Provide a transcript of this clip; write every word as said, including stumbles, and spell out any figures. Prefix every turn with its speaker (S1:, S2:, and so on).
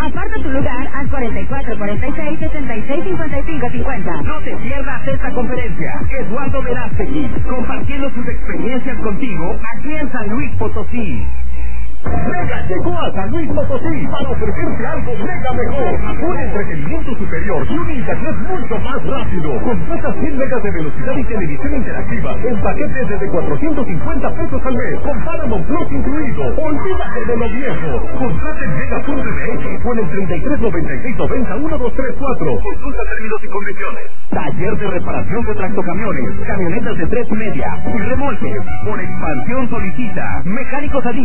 S1: Aparta tu lugar al cuarenta y cuatro, cuarenta y seis, sesenta y seis, cincuenta y cinco, cincuenta.
S2: No te pierdas esta conferencia. Eduardo Verástegui, compartiendo sus experiencias contigo aquí en San Luis Potosí.
S3: Mega llegó a San Luis Potosí para ofrecerte algo mega mejor. Un entretenimiento superior y un internet mucho más rápido. Contrata cien megas de velocidad y televisión interactiva en paquetes desde cuatrocientos cincuenta pesos al mes, con Paramount Plus incluido. Olvídate de lo viejo. Contrata en Mega punto M X o en el treinta y tres noventa y seis noventa uno dos tres cuatro. Consulta términos y condiciones. Taller de reparación de tractocamiones, camionetas de tres y media y remolques. Por expansión solicita Mecánicos Adictos.